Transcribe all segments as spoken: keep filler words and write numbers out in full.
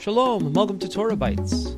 Shalom, and welcome to Torah Bites.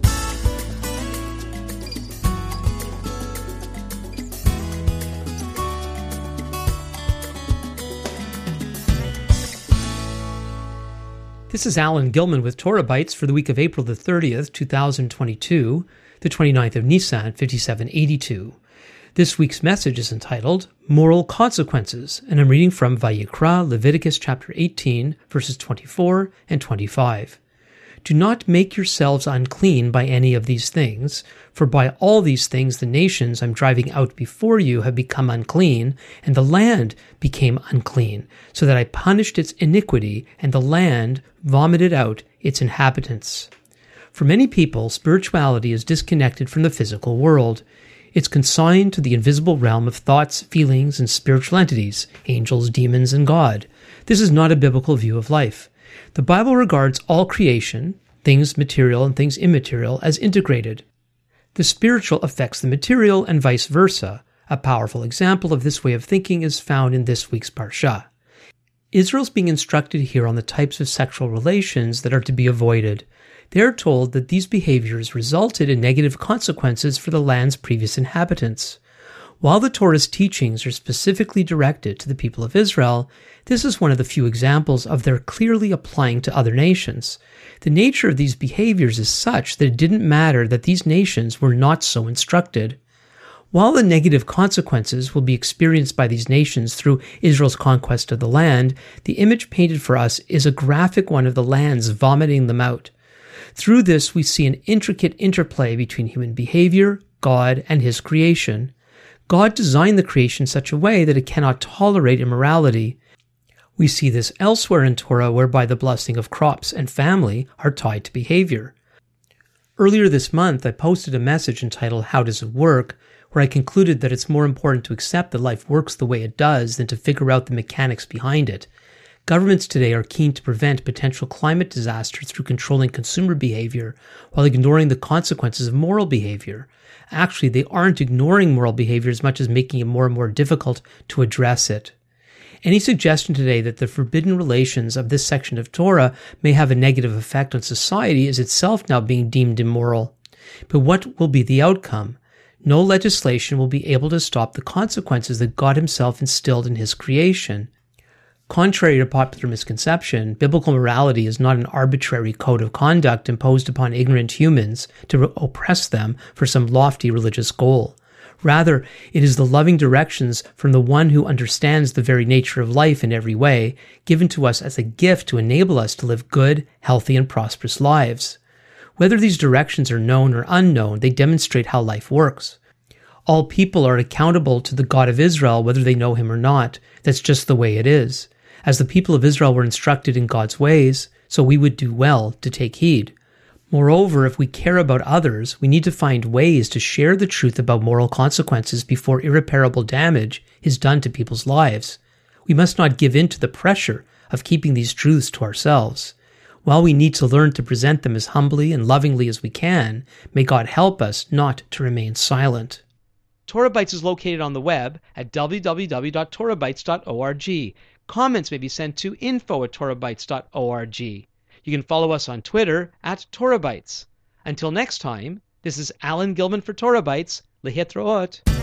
This is Alan Gilman with Torah Bites for the week of April the thirtieth, two thousand twenty-two, the twenty-ninth of Nisan, fifty-seven eighty-two. This week's message is entitled Moral Consequences, and I'm reading from Vayikra, Leviticus chapter eighteen, verses twenty-four and twenty-five. Do not make yourselves unclean by any of these things, for by all these things the nations I'm driving out before you have become unclean, and the land became unclean, so that I punished its iniquity, and the land vomited out its inhabitants. For many people, spirituality is disconnected from the physical world. It's consigned to the invisible realm of thoughts, feelings, and spiritual entities, angels, demons, and God. This is not a biblical view of life. The Bible regards all creation, things material and things immaterial, as integrated. The spiritual affects the material and vice versa. A powerful example of this way of thinking is found in this week's Parsha. Israel's being instructed here on the types of sexual relations that are to be avoided. They are told that these behaviors resulted in negative consequences for the land's previous inhabitants. While the Torah's teachings are specifically directed to the people of Israel, this is one of the few examples of their clearly applying to other nations. The nature of these behaviors is such that it didn't matter that these nations were not so instructed. While the negative consequences will be experienced by these nations through Israel's conquest of the land, the image painted for us is a graphic one of the lands vomiting them out. Through this, we see an intricate interplay between human behavior, God, and His creation. God designed the creation in such a way that it cannot tolerate immorality. We see this elsewhere in Torah, whereby the blessing of crops and family are tied to behavior. Earlier this month, I posted a message entitled How Does It Work?, where I concluded that it's more important to accept that life works the way it does than to figure out the mechanics behind it. Governments today are keen to prevent potential climate disasters through controlling consumer behavior while ignoring the consequences of moral behavior. Actually, they aren't ignoring moral behavior as much as making it more and more difficult to address it. Any suggestion today that the forbidden relations of this section of Torah may have a negative effect on society is itself now being deemed immoral. But what will be the outcome? No legislation will be able to stop the consequences that God Himself instilled in His creation. Contrary to popular misconception, biblical morality is not an arbitrary code of conduct imposed upon ignorant humans to oppress them for some lofty religious goal. Rather, it is the loving directions from the one who understands the very nature of life in every way, given to us as a gift to enable us to live good, healthy, and prosperous lives. Whether these directions are known or unknown, they demonstrate how life works. All people are accountable to the God of Israel, whether they know Him or not. That's just the way it is. As the people of Israel were instructed in God's ways, so we would do well to take heed. Moreover, if we care about others, we need to find ways to share the truth about moral consequences before irreparable damage is done to people's lives. We must not give in to the pressure of keeping these truths to ourselves. While we need to learn to present them as humbly and lovingly as we can, may God help us not to remain silent. Torah Bites is located on the web at w w w dot torah bites dot org. Comments may be sent to info at torah bites dot org. You can follow us on Twitter at Torah Bites. Until next time, this is Alan Gilman for Torah Bites. Lehitraot.